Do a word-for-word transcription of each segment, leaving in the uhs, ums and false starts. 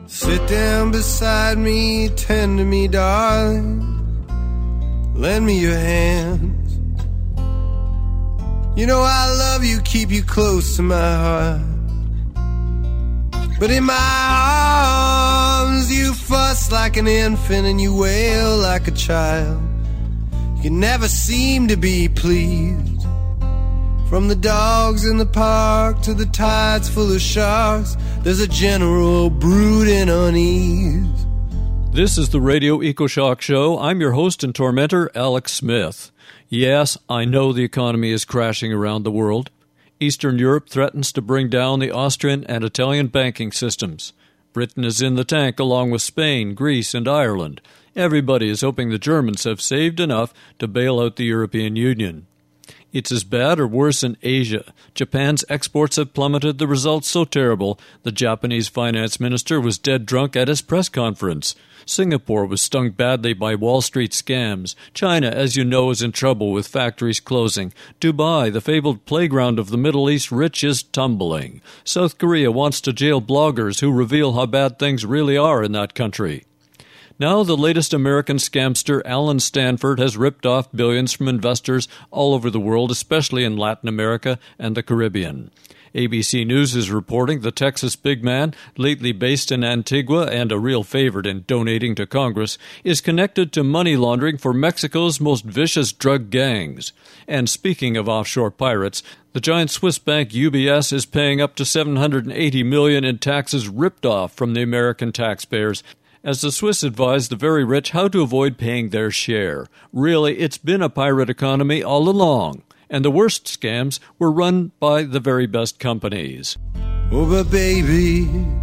Sit down beside me, tend to me, darling. Lend me your hands. You know I love you, keep you close to my heart. But in my arms you fuss like an infant and you wail like a child. You never seem to be pleased. From the dogs in the park to the tides full of sharks, there's a general brooding unease. This is the Radio EcoShock Show. I'm your host and tormentor, Alex Smith. Yes, I know the economy is crashing around the world. Eastern Europe threatens to bring down the Austrian and Italian banking systems. Britain is in the tank along with Spain, Greece, and Ireland. Everybody is hoping the Germans have saved enough to bail out the European Union. It's as bad or worse in Asia. Japan's exports have plummeted, the results so terrible, the Japanese finance minister was dead drunk at his press conference. Singapore was stung badly by Wall Street scams. China, as you know, is in trouble with factories closing. Dubai, the fabled playground of the Middle East rich, is tumbling. South Korea wants to jail bloggers who reveal how bad things really are in that country. Now the latest American scamster, Alan Stanford, has ripped off billions from investors all over the world, especially in Latin America and the Caribbean. A B C News is reporting the Texas big man, lately based in Antigua and a real favorite in donating to Congress, is connected to money laundering for Mexico's most vicious drug gangs. And speaking of offshore pirates, the giant Swiss bank U B S is paying up to seven hundred eighty million dollars in taxes ripped off from the American taxpayers, as the Swiss advise the very rich how to avoid paying their share. Really, it's been a pirate economy all along, and the worst scams were run by the very best companies. Oh, but baby,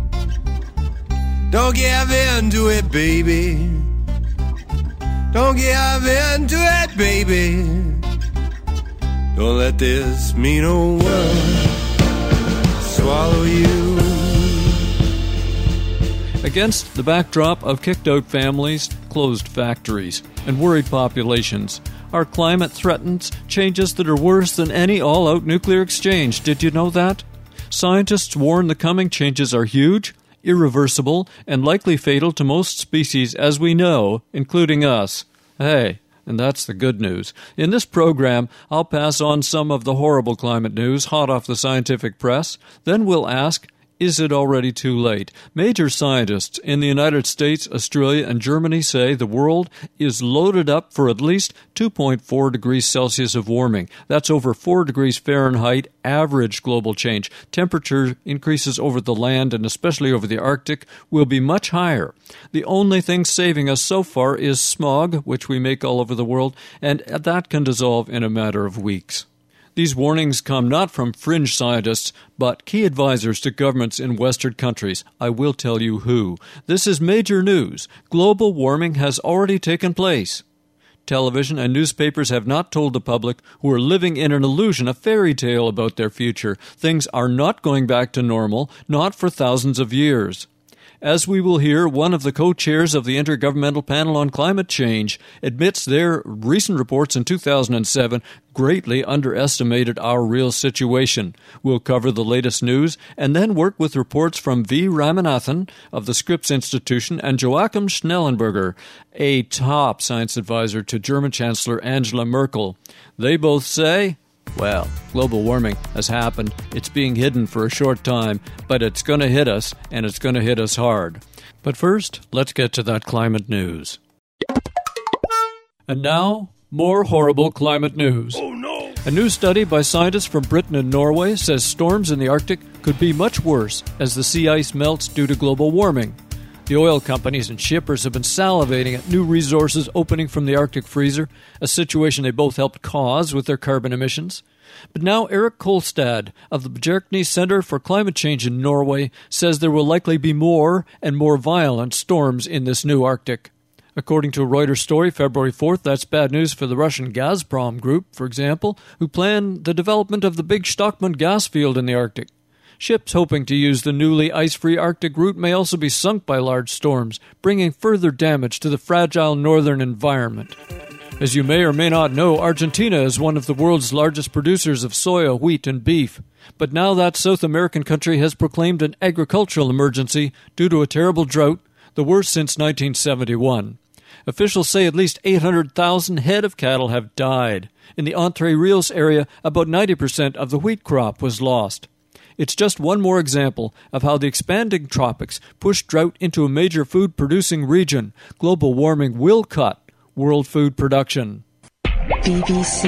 don't give in to it, baby. Don't give in to it, baby. Don't let this mean old world swallow you. Against the backdrop of kicked-out families, closed factories, and worried populations, our climate threatens changes that are worse than any all-out nuclear exchange. Did you know that? Scientists warn the coming changes are huge, irreversible, and likely fatal to most species as we know, including us. Hey, and that's the good news. In this program, I'll pass on some of the horrible climate news hot off the scientific press. Then we'll ask, is it already too late? Major scientists in the United States, Australia, and Germany say the world is loaded up for at least two point four degrees Celsius of warming. That's over four degrees Fahrenheit average global change. Temperature increases over the land, and especially over the Arctic, will be much higher. The only thing saving us so far is smog, which we make all over the world, and that can dissolve in a matter of weeks. These warnings come not from fringe scientists, but key advisors to governments in Western countries. I will tell you who. This is major news. Global warming has already taken place. Television and newspapers have not told the public, who are living in an illusion, a fairy tale about their future. Things are not going back to normal, not for thousands of years. As we will hear, one of the co-chairs of the Intergovernmental Panel on Climate Change admits their recent reports in two thousand seven greatly underestimated our real situation. We'll cover the latest news and then work with reports from V. Ramanathan of the Scripps Institution and Joachim Schnellenberger, a top science advisor to German Chancellor Angela Merkel. They both say, well, global warming has happened. It's being hidden for a short time, but it's going to hit us, and it's going to hit us hard. But first, let's get to that climate news. And now, more horrible climate news. Oh, no! A new study by scientists from Britain and Norway says storms in the Arctic could be much worse as the sea ice melts due to global warming. The oil companies and shippers have been salivating at new resources opening from the Arctic freezer, a situation they both helped cause with their carbon emissions. But now Eric Kolstad of the Bjerknes Center for Climate Change in Norway says there will likely be more and more violent storms in this new Arctic. According to a Reuters story, February fourth, that's bad news for the Russian Gazprom Group, for example, who plan the development of the big Stockman gas field in the Arctic. Ships hoping to use the newly ice-free Arctic route may also be sunk by large storms, bringing further damage to the fragile northern environment. As you may or may not know, Argentina is one of the world's largest producers of soya, wheat, and beef. But now that South American country has proclaimed an agricultural emergency due to a terrible drought, the worst since nineteen seventy-one. Officials say at least eight hundred thousand head of cattle have died. In the Entre Rios area, about ninety percent of the wheat crop was lost. It's just one more example of how the expanding tropics push drought into a major food-producing region. Global warming will cut world food production. B B C.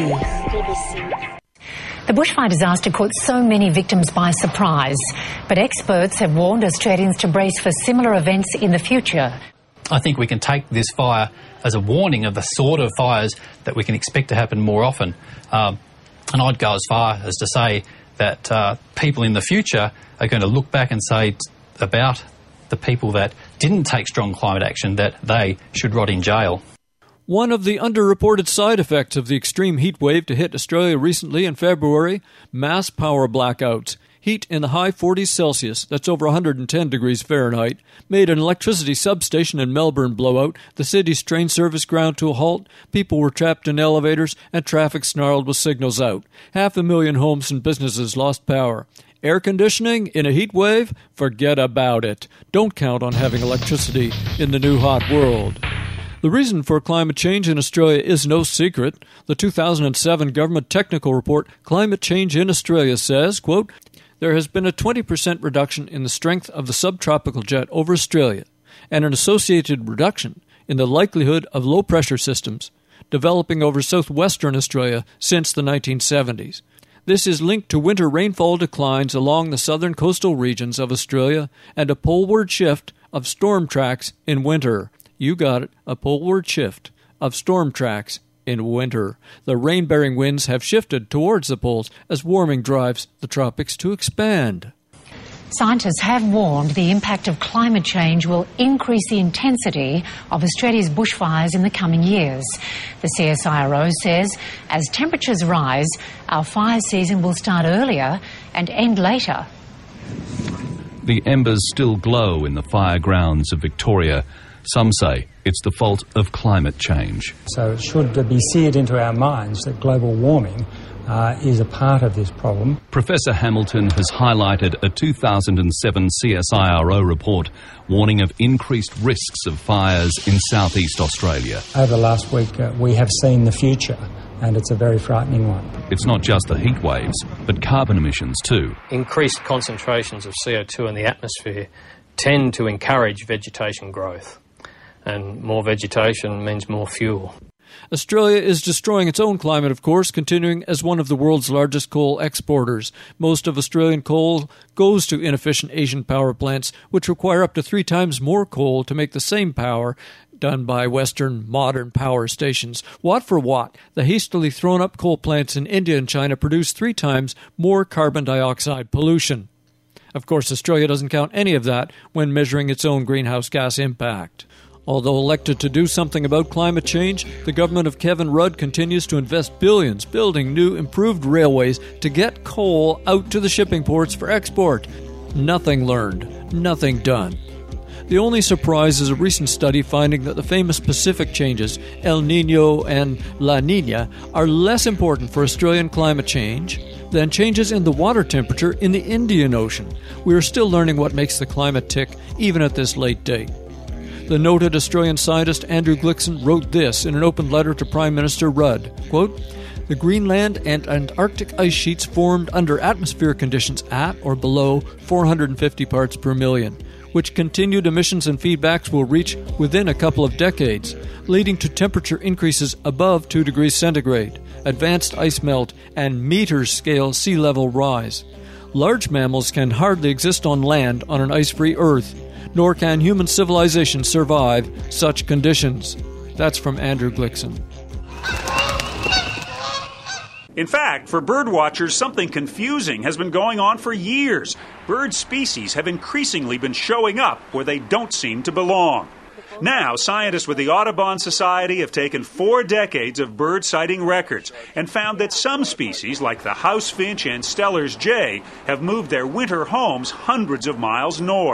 The bushfire disaster caught so many victims by surprise, but experts have warned Australians to brace for similar events in the future. I think we can take this fire as a warning of the sort of fires that we can expect to happen more often. Um, and I'd go as far as to say that uh, people in the future are going to look back and say t- about the people that didn't take strong climate action that they should rot in jail. One of the underreported side effects of the extreme heat wave to hit Australia recently in February, mass power blackouts. Heat in the high forties Celsius, that's over one hundred ten degrees Fahrenheit, made an electricity substation in Melbourne blow out, the city's train service ground to a halt, people were trapped in elevators, and traffic snarled with signals out. Half a million homes and businesses lost power. Air conditioning in a heat wave? Forget about it. Don't count on having electricity in the new hot world. The reason for climate change in Australia is no secret. The two thousand seven government technical report, Climate Change in Australia, says, quote, there has been a twenty percent reduction in the strength of the subtropical jet over Australia and an associated reduction in the likelihood of low-pressure systems developing over southwestern Australia since the nineteen seventies. This is linked to winter rainfall declines along the southern coastal regions of Australia and a poleward shift of storm tracks in winter. You got it, a poleward shift of storm tracks in winter. The rain-bearing winds have shifted towards the poles as warming drives the tropics to expand. Scientists have warned the impact of climate change will increase the intensity of Australia's bushfires in the coming years. The C S I R O says as temperatures rise, our fire season will start earlier and end later. The embers still glow in the fire grounds of Victoria. Some say it's the fault of climate change. So it should be seared into our minds that global warming uh, is a part of this problem. Professor Hamilton has highlighted a two thousand seven C S I R O report warning of increased risks of fires in southeast Australia. Over the last week, uh, we have seen the future, and it's a very frightening one. It's not just the heat waves, but carbon emissions too. Increased concentrations of C O two in the atmosphere tend to encourage vegetation growth. And more vegetation means more fuel. Australia is destroying its own climate, of course, continuing as one of the world's largest coal exporters. Most of Australian coal goes to inefficient Asian power plants, which require up to three times more coal to make the same power done by Western modern power stations. Watt for watt, the hastily thrown-up coal plants in India and China produce three times more carbon dioxide pollution. Of course, Australia doesn't count any of that when measuring its own greenhouse gas impact. Although elected to do something about climate change, the government of Kevin Rudd continues to invest billions building new, improved railways to get coal out to the shipping ports for export. Nothing learned, nothing done. The only surprise is a recent study finding that the famous Pacific changes, El Niño and La Niña, are less important for Australian climate change than changes in the water temperature in the Indian Ocean. We are still learning what makes the climate tick, even at this late date. The noted Australian scientist Andrew Glikson wrote this in an open letter to Prime Minister Rudd, quote, the Greenland and Antarctic ice sheets formed under atmospheric conditions at or below four hundred fifty parts per million, which continued emissions and feedbacks will reach within a couple of decades, leading to temperature increases above two degrees centigrade, advanced ice melt, and meter-scale sea level rise. Large mammals can hardly exist on land on an ice-free Earth, nor can human civilization survive such conditions. That's from Andrew Glikson. In fact, for birdwatchers, something confusing has been going on for years. Bird species have increasingly been showing up where they don't seem to belong. Now, scientists with the Audubon Society have taken four decades of bird sighting records and found that some species, like the house finch and Steller's jay, have moved their winter homes hundreds of miles north.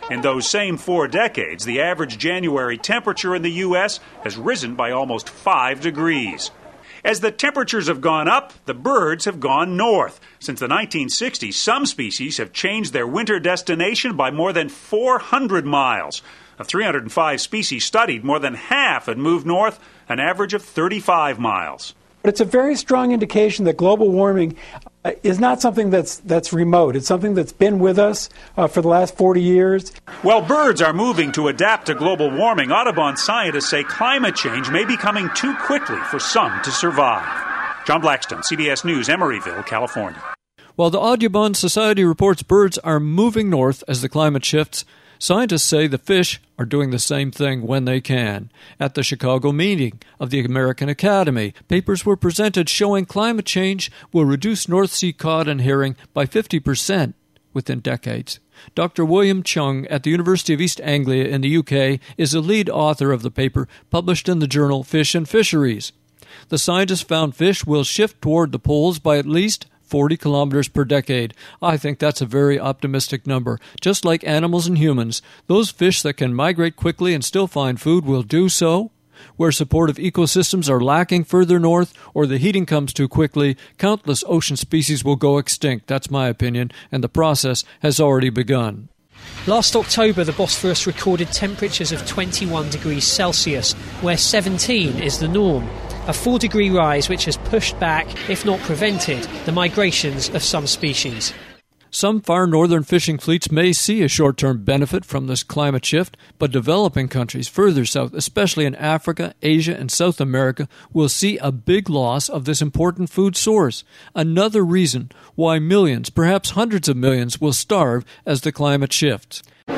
In those same four decades, the average January temperature in the U S has risen by almost five degrees. As the temperatures have gone up, the birds have gone north. Since the nineteen sixties, some species have changed their winter destination by more than four hundred miles. Of three hundred five species studied, more than half had moved north, an average of thirty-five miles. But it's a very strong indication that global warming uh, is not something that's that's remote. It's something that's been with us uh, for the last forty years. While birds are moving to adapt to global warming, Audubon scientists say climate change may be coming too quickly for some to survive. John Blackstone, C B S News, Emeryville, California. While the Audubon Society reports birds are moving north as the climate shifts, scientists say the fish are doing the same thing when they can. At the Chicago meeting of the American Academy, papers were presented showing climate change will reduce North Sea cod and herring by fifty percent within decades. Doctor William Chung at the University of East Anglia in the U K is the lead author of the paper published in the journal Fish and Fisheries. The scientists found fish will shift toward the poles by at least forty kilometers per decade. I think that's a very optimistic number. Just like animals and humans, those fish that can migrate quickly and still find food will do so. Where supportive ecosystems are lacking further north or the heating comes too quickly, countless ocean species will go extinct. That's my opinion, and the process has already begun. Last October, the Bosphorus recorded temperatures of twenty-one degrees Celsius, where seventeen is the norm. A four-degree rise which has pushed back, if not prevented, the migrations of some species. Some far northern fishing fleets may see a short-term benefit from this climate shift, but developing countries further south, especially in Africa, Asia, and South America, will see a big loss of this important food source. Another reason why millions, perhaps hundreds of millions, will starve as the climate shifts.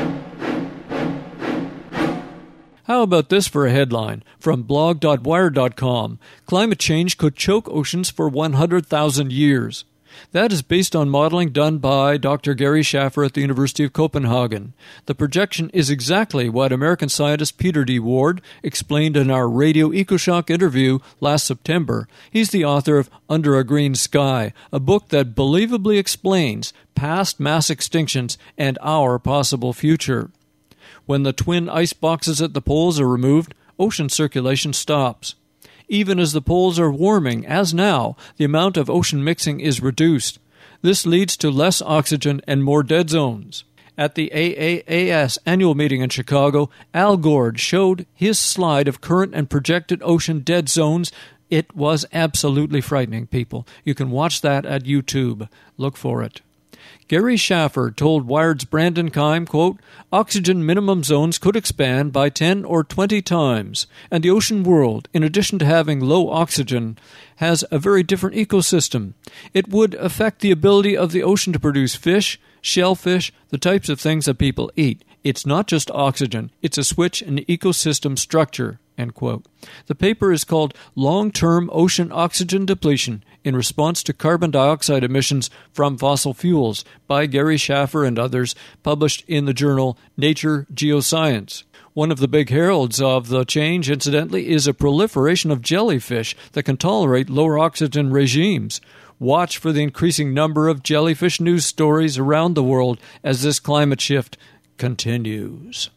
How about this for a headline from blog dot wire dot com? Climate change could choke oceans for one hundred thousand years. That is based on modeling done by Doctor Gary Schaffer at the University of Copenhagen. The projection is exactly what American scientist Peter D. Ward explained in our Radio EcoShock interview last September. He's the author of Under a Green Sky, a book that believably explains past mass extinctions and our possible future. When the twin ice boxes at the poles are removed, ocean circulation stops. Even as the poles are warming, as now, the amount of ocean mixing is reduced. This leads to less oxygen and more dead zones. At the A A A S annual meeting in Chicago, Al Gord showed his slide of current and projected ocean dead zones. It was absolutely frightening, people. You can watch that at YouTube. Look for it. Gary Schaffer told Wired's Brandon Keim, quote, oxygen minimum zones could expand by ten or twenty times, and the ocean world, in addition to having low oxygen, has a very different ecosystem. It would affect the ability of the ocean to produce fish, shellfish, the types of things that people eat. It's not just oxygen, it's a switch in ecosystem structure, end quote. The paper is called Long-Term Ocean Oxygen Depletion in Response to Carbon Dioxide Emissions from Fossil Fuels by Gary Schaffer and others, published in the journal Nature Geoscience. One of the big heralds of the change, incidentally, is a proliferation of jellyfish that can tolerate lower oxygen regimes. Watch for the increasing number of jellyfish news stories around the world as this climate shift continues.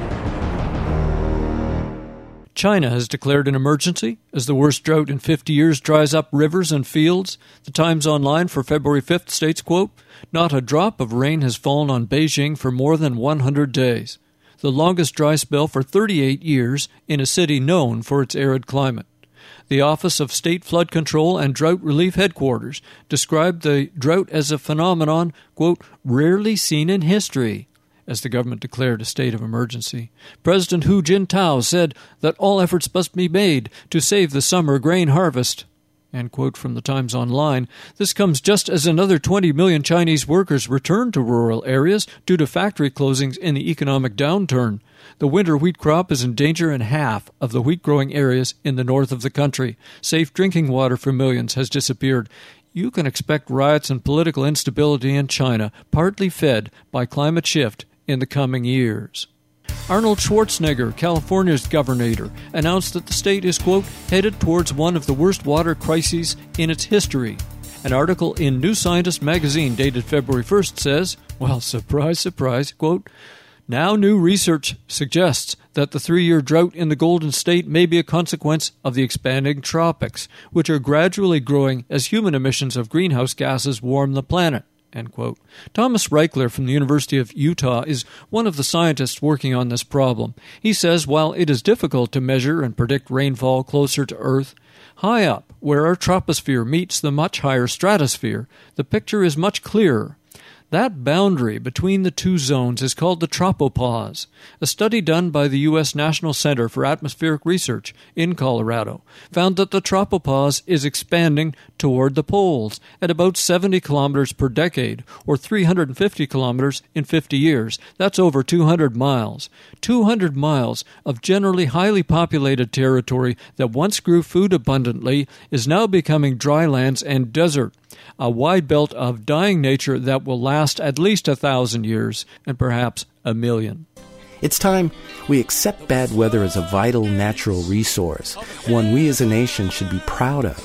China has declared an emergency as the worst drought in fifty years dries up rivers and fields. The Times Online for February fifth states, quote, not a drop of rain has fallen on Beijing for more than one hundred days, the longest dry spell for thirty-eight years in a city known for its arid climate. The Office of State Flood Control and Drought Relief Headquarters described the drought as a phenomenon, quote, rarely seen in history, as the government declared a state of emergency. President Hu Jintao said that all efforts must be made to save the summer grain harvest. End quote from the Times Online. This comes just as another twenty million Chinese workers return to rural areas due to factory closings in the economic downturn. The winter wheat crop is in danger in half of the wheat-growing areas in the north of the country. Safe drinking water for millions has disappeared. You can expect riots and political instability in China, partly fed by climate shift, in the coming years. Arnold Schwarzenegger, California's governor, announced that the state is, quote, headed towards one of the worst water crises in its history. An article in New Scientist magazine dated February first says, well, surprise, surprise, quote, Now new research suggests that the three-year drought in the Golden State may be a consequence of the expanding tropics, which are gradually growing as human emissions of greenhouse gases warm the planet. End quote. Thomas Reichler from the University of Utah is one of the scientists working on this problem. He says while it is difficult to measure and predict rainfall closer to Earth, high up, where our troposphere meets the much higher stratosphere, the picture is much clearer. That boundary between the two zones is called the tropopause. A study done by the U S National Center for Atmospheric Research in Colorado found that the tropopause is expanding toward the poles at about seventy kilometers per decade, or three hundred fifty kilometers in fifty years. That's over two hundred miles. two hundred miles of generally highly populated territory that once grew food abundantly is now becoming drylands and desert. A wide belt of dying nature that will last at least a thousand years, and perhaps a million. It's time we accept bad weather as a vital natural resource, one we as a nation should be proud of.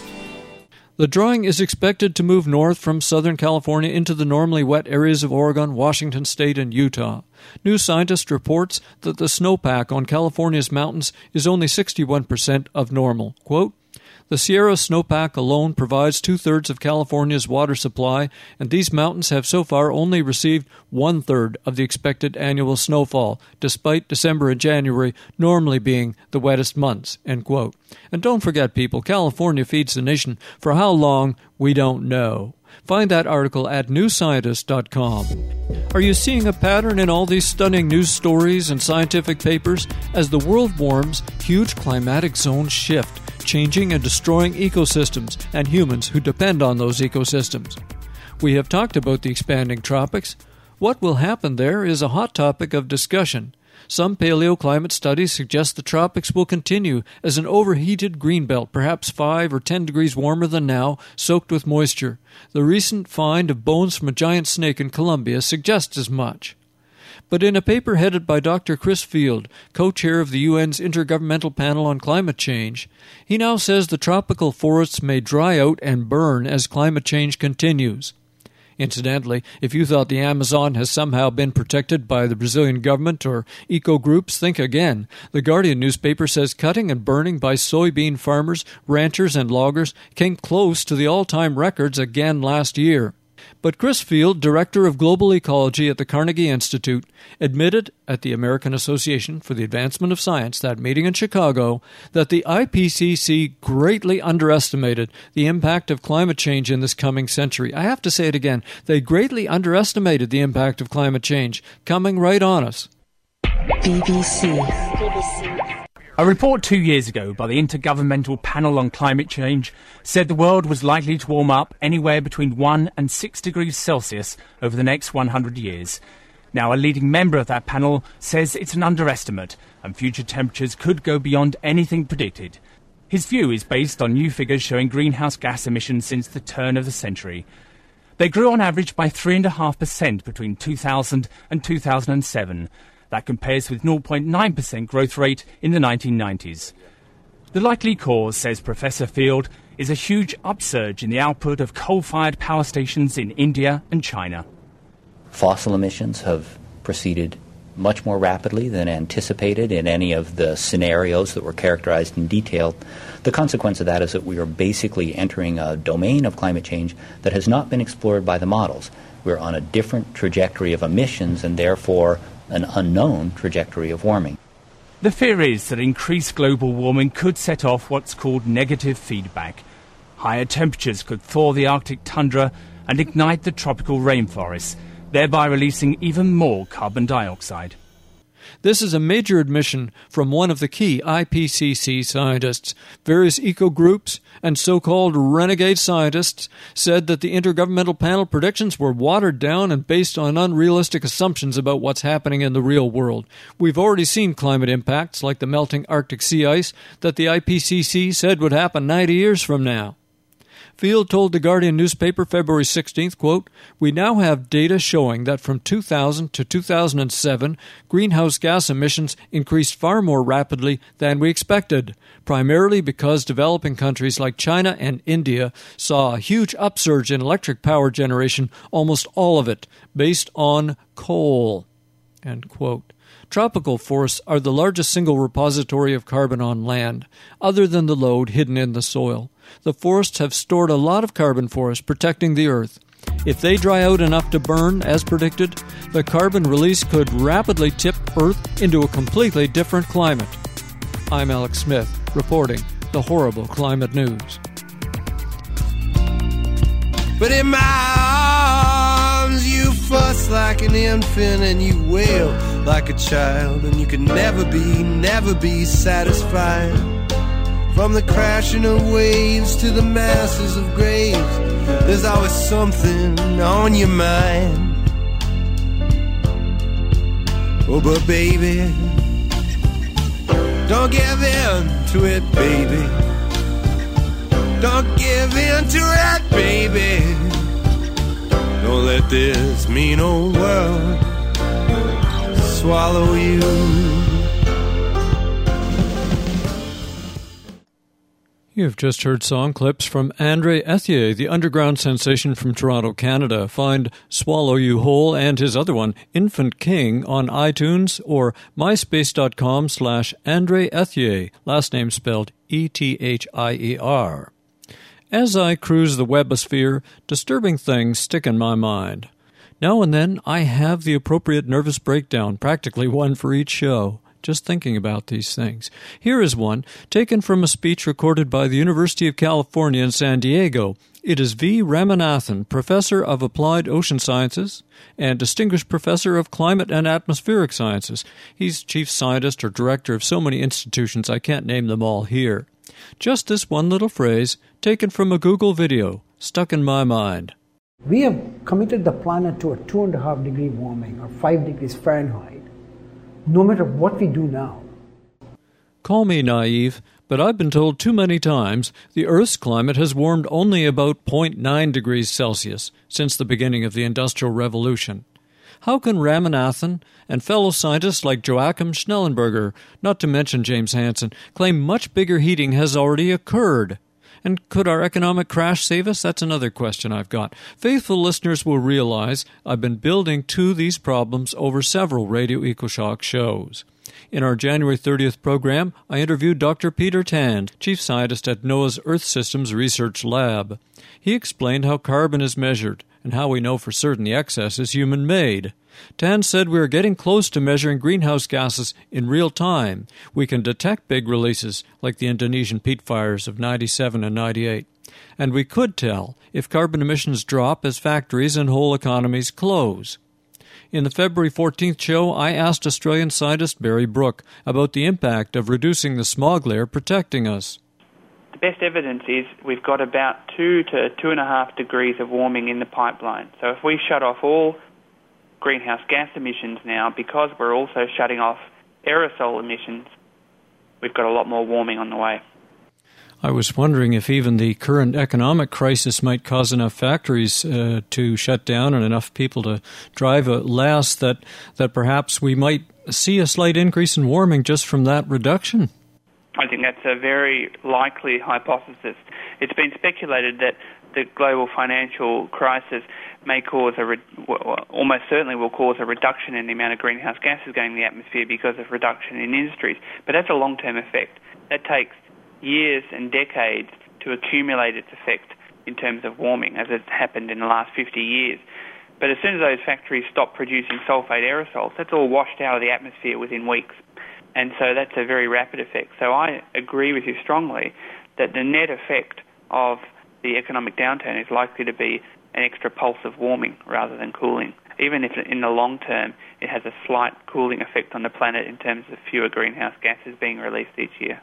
The drawing is expected to move north from Southern California into the normally wet areas of Oregon, Washington State, and Utah. New Scientist reports that the snowpack on California's mountains is only sixty-one percent of normal. Quote, "The Sierra snowpack alone provides two-thirds of California's water supply, and these mountains have so far only received one-third of the expected annual snowfall, despite December and January normally being the wettest months." End quote. And don't forget, people, California feeds the nation. For how long, we don't know. Find that article at new scientist dot com. Are you seeing a pattern in all these stunning news stories and scientific papers? As the world warms, huge climatic zones shift, changing and destroying ecosystems and humans who depend on those ecosystems. We have talked about the expanding tropics. What will happen there is a hot topic of discussion. Some paleoclimate studies suggest the tropics will continue as an overheated greenbelt, perhaps five or ten degrees warmer than now, soaked with moisture. The recent find of bones from a giant snake in Colombia suggests as much. But in a paper headed by Doctor Chris Field, co-chair of the U N's Intergovernmental Panel on Climate Change, he now says the tropical forests may dry out and burn as climate change continues. Incidentally, if you thought the Amazon has somehow been protected by the Brazilian government or eco-groups, think again. The Guardian newspaper says cutting and burning by soybean farmers, ranchers, and loggers came close to the all-time records again last year. But Chris Field, director of global ecology at the Carnegie Institute, admitted at the American Association for the Advancement of Science, that meeting in Chicago, that the I P C C greatly underestimated the impact of climate change in this coming century. I have to say it again. They greatly underestimated the impact of climate change coming right on us. B B C. A report two years ago by the Intergovernmental Panel on Climate Change said the world was likely to warm up anywhere between one and six degrees Celsius over the next one hundred years. Now, a leading member of that panel says it's an underestimate and future temperatures could go beyond anything predicted. His view is based on new figures showing greenhouse gas emissions since the turn of the century. They grew on average by three point five percent between two thousand and two thousand seven. That compares with zero point nine percent growth rate in the nineteen nineties. The likely cause, says Professor Field, is a huge upsurge in the output of coal-fired power stations in India and China. Fossil emissions have proceeded much more rapidly than anticipated in any of the scenarios that were characterized in detail. The consequence of that is that we are basically entering a domain of climate change that has not been explored by the models. We're on a different trajectory of emissions and therefore an unknown trajectory of warming. The fear is that increased global warming could set off what's called negative feedback. Higher temperatures could thaw the Arctic tundra and ignite the tropical rainforests, thereby releasing even more carbon dioxide. This is a major admission from one of the key I P C C scientists. Various eco-groups and so-called renegade scientists said that the Intergovernmental Panel predictions were watered down and based on unrealistic assumptions about what's happening in the real world. We've already seen climate impacts like the melting Arctic sea ice that the I P C C said would happen ninety years from now. Field told the Guardian newspaper February sixteenth, quote, "We now have data showing that from two thousand to two thousand seven, greenhouse gas emissions increased far more rapidly than we expected, primarily because developing countries like China and India saw a huge upsurge in electric power generation, almost all of it based on coal." End quote. Tropical forests are the largest single repository of carbon on land, other than the load hidden in the soil. The forests have stored a lot of carbon for us, protecting the earth. If they dry out enough to burn, as predicted, the carbon release could rapidly tip Earth into a completely different climate. I'm Alex Smith, reporting the horrible climate news. But in my arms you fuss like an infant and you wail like a child, and you can never be, never be satisfied. From the crashing of waves to the masses of graves, there's always something on your mind. Oh, but baby, don't give in to it, baby. Don't give in to it, baby. Don't let this mean old world swallow you. You've just heard song clips from Andre Ethier, the underground sensation from Toronto, Canada. Find Swallow You Whole and his other one, Infant King, on iTunes or myspace.com slash Andre Ethier, last name spelled E T H I E R. As I cruise the webosphere, disturbing things stick in my mind. Now and then, I have the appropriate nervous breakdown, practically one for each show, just thinking about these things. Here is one, taken from a speech recorded by the University of California in San Diego. It is V. Ramanathan, Professor of Applied Ocean Sciences and Distinguished Professor of Climate and Atmospheric Sciences. He's Chief Scientist or Director of so many institutions I can't name them all here. Just this one little phrase, taken from a Google video, stuck in my mind. We have committed the planet to a two and a half degree warming or five degrees Fahrenheit, no matter what we do now. Call me naive, but I've been told too many times the Earth's climate has warmed only about zero point nine degrees Celsius since the beginning of the Industrial Revolution. How can Ramanathan and fellow scientists like Joachim Schnellenberger, not to mention James Hansen, claim much bigger heating has already occurred? And could our economic crash save us? That's another question I've got. Faithful listeners will realize I've been building to these problems over several Radio EcoShock shows. In our January thirtieth program, I interviewed Doctor Peter Tan, Chief Scientist at NOAA's Earth Systems Research Lab. He explained how carbon is measured and how we know for certain the excess is human-made. Tan said we are getting close to measuring greenhouse gases in real time. We can detect big releases, like the Indonesian peat fires of ninety-seven and ninety-eight. And we could tell if carbon emissions drop as factories and whole economies close. In the February fourteenth show, I asked Australian scientist Barry Brook about the impact of reducing the smog layer protecting us. The best evidence is we've got about two to two and a half degrees of warming in the pipeline. So if we shut off all greenhouse gas emissions now, because we're also shutting off aerosol emissions, we've got a lot more warming on the way. I was wondering if even the current economic crisis might cause enough factories uh, to shut down and enough people to drive less that, that perhaps we might see a slight increase in warming just from that reduction. I think that's a very likely hypothesis. It's been speculated that the global financial crisis may cause a, re- almost certainly will cause a reduction in the amount of greenhouse gases going in the atmosphere because of reduction in industries. But that's a long-term effect. That takes years and decades to accumulate its effect in terms of warming, as it's happened in the last fifty years. But as soon as those factories stop producing sulfate aerosols, that's all washed out of the atmosphere within weeks. And so that's a very rapid effect. So I agree with you strongly that the net effect of the economic downturn is likely to be an extra pulse of warming rather than cooling, even if in the long term it has a slight cooling effect on the planet in terms of fewer greenhouse gases being released each year.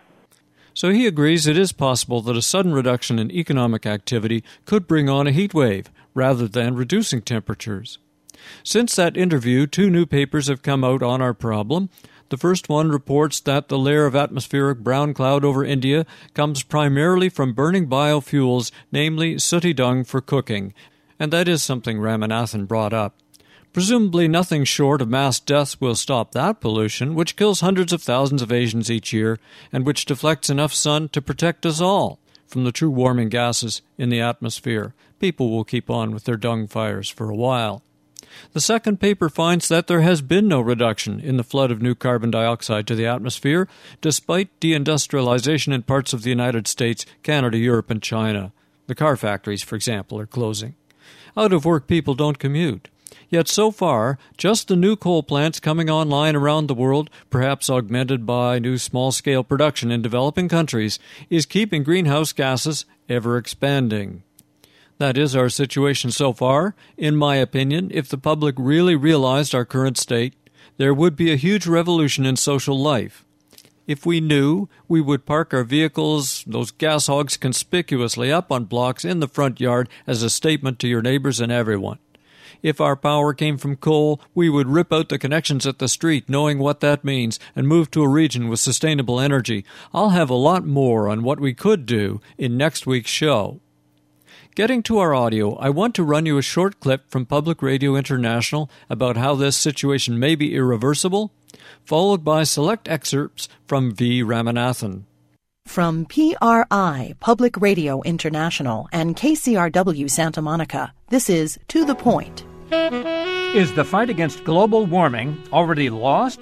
So he agrees it is possible that a sudden reduction in economic activity could bring on a heat wave, rather than reducing temperatures. Since that interview, two new papers have come out on our problem. The first one reports that the layer of atmospheric brown cloud over India comes primarily from burning biofuels, namely sooty dung for cooking, and that is something Ramanathan brought up. Presumably nothing short of mass deaths will stop that pollution, which kills hundreds of thousands of Asians each year, and which deflects enough sun to protect us all from the true warming gases in the atmosphere. People will keep on with their dung fires for a while. The second paper finds that there has been no reduction in the flood of new carbon dioxide to the atmosphere, despite deindustrialization in parts of the United States, Canada, Europe, and China. The car factories, for example, are closing. Out-of-work people don't commute. Yet so far, just the new coal plants coming online around the world, perhaps augmented by new small-scale production in developing countries, is keeping greenhouse gases ever expanding. That is our situation so far. In my opinion, if the public really realized our current state, there would be a huge revolution in social life. If we knew, we would park our vehicles, those gas hogs, conspicuously up on blocks in the front yard as a statement to your neighbors and everyone. If our power came from coal, we would rip out the connections at the street, knowing what that means, and move to a region with sustainable energy. I'll have a lot more on what we could do in next week's show. Getting to our audio, I want to run you a short clip from Public Radio International about how this situation may be irreversible, followed by select excerpts from V. Ramanathan. From P R I, Public Radio International, and K C R W Santa Monica, this is To the Point. Is the fight against global warming already lost?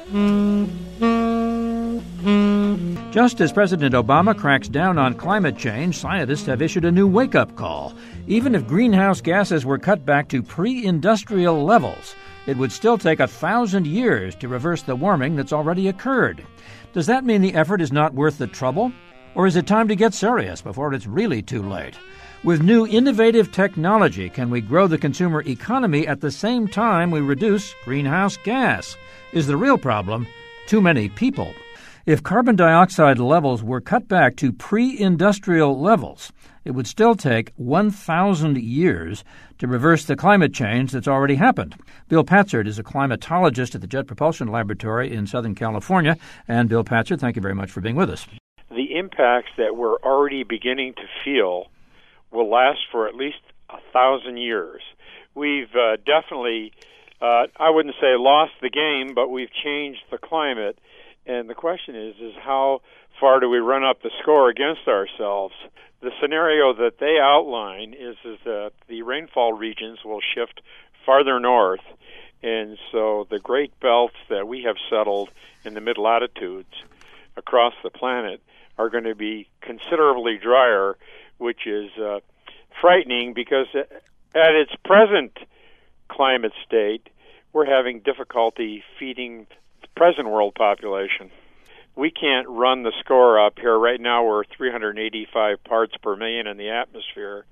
Just as President Obama cracks down on climate change, scientists have issued a new wake-up call. Even if greenhouse gases were cut back to pre-industrial levels, it would still take a thousand years to reverse the warming that's already occurred. Does that mean the effort is not worth the trouble? Or is it time to get serious before it's really too late? With new innovative technology, can we grow the consumer economy at the same time we reduce greenhouse gas? Is the real problem too many people? If carbon dioxide levels were cut back to pre-industrial levels, it would still take one thousand years to reverse the climate change that's already happened. Bill Patzert is a climatologist at the Jet Propulsion Laboratory in Southern California. And Bill Patzert, thank you very much for being with us. The impacts that we're already beginning to feel will last for at least a thousand years. We've uh, definitely, uh, I wouldn't say lost the game, but we've changed the climate. And the question is, is how far do we run up the score against ourselves? The scenario that they outline is, is that the rainfall regions will shift farther north. And so the great belts that we have settled in the mid-latitudes across the planet are going to be considerably drier, which is uh, frightening because at its present climate state, we're having difficulty feeding the present world population. We can't run the score up here. Right now we're three hundred eighty-five parts per million in the atmosphere,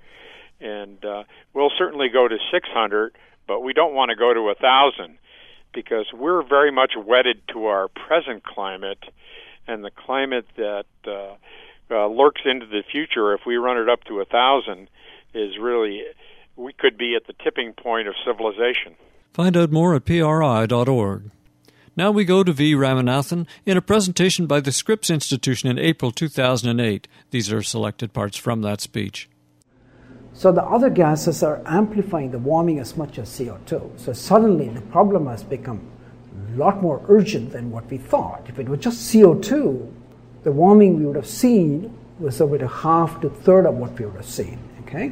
and uh, we'll certainly go to six hundred, but we don't want to go to one thousand because we're very much wedded to our present climate, and the climate that uh, uh, lurks into the future, if we run it up to one thousand, is really, we could be at the tipping point of civilization. Find out more at P R I dot org. Now we go to V. Ramanathan in a presentation by the Scripps Institution in April two thousand eight. These are selected parts from that speech. So the other gases are amplifying the warming as much as C O two. So suddenly the problem has become a lot more urgent than what we thought. If it was just C O two, the warming we would have seen was over a half to third of what we would have seen. Okay.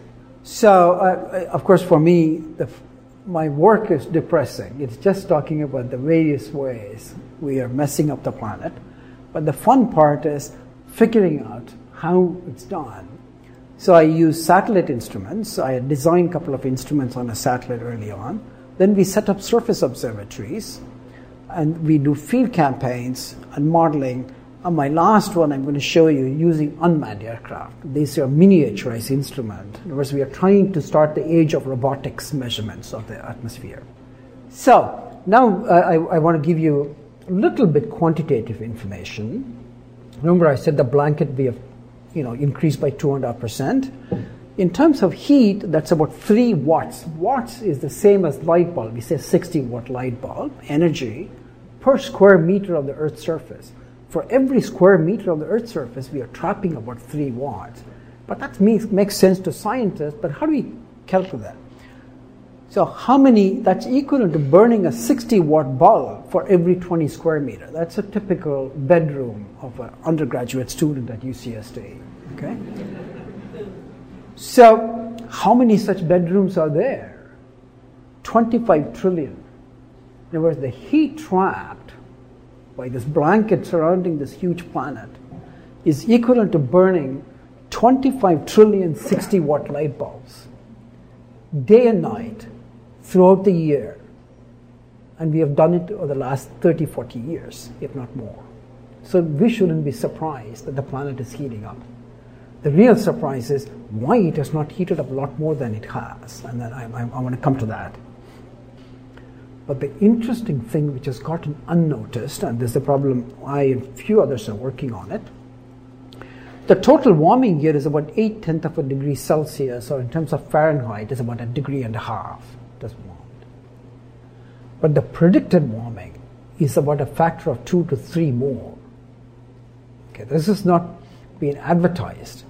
So uh, of course for me, the my work is depressing. It's just talking about the various ways we are messing up the planet. But the fun part is figuring out how it's done. So I use satellite instruments. I designed a couple of instruments on a satellite early on. Then we set up surface observatories. And we do field campaigns and modeling. On my last one, I'm going to show you using unmanned aircraft. These are miniaturized instruments. In other words, we are trying to start the age of robotics measurements of the atmosphere. So now uh, I, I want to give you a little bit quantitative information. Remember, I said the blanket we have, you know, increased by two and a half percent. In terms of heat, that's about three watts. Watts is the same as light bulb. We say sixty watt light bulb energy per square meter of the Earth's surface. For every square meter of the Earth's surface, we are trapping about three watts. But that means, makes sense to scientists, but how do we calculate that? So how many, that's equivalent to burning a sixty watt bulb for every twenty square meter. That's a typical bedroom of an undergraduate student at U C S D. Okay? So how many such bedrooms are there? twenty-five trillion. In other words, the heat trapped by this blanket surrounding this huge planet is equivalent to burning twenty-five trillion sixty watt light bulbs day and night throughout the year. And we have done it over the last thirty, forty years, if not more. So we shouldn't be surprised that the planet is heating up. The real surprise is why it has not heated up a lot more than it has. And then I, I, I want to come to that. But the interesting thing which has gotten unnoticed, and this is the problem I and a few others are working on it, the total warming here is about eight tenths of a degree Celsius, or in terms of Fahrenheit, is about a degree and a half. That's warmed. But the predicted warming is about a factor of two to three more. Okay, this is not being advertised.